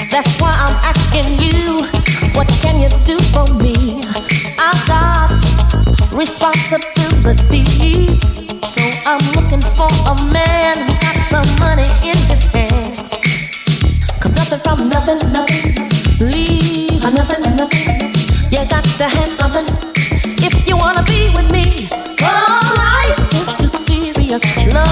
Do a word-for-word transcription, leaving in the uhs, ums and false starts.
That's why I'm asking you, what can you do for me? I've got responsibility, so I'm looking for a man who's got some money in his hand. Cause nothing from nothing, nothing, leave a nothing, nothing. You got to have something if you wanna be with me. Oh, life is too serious. Love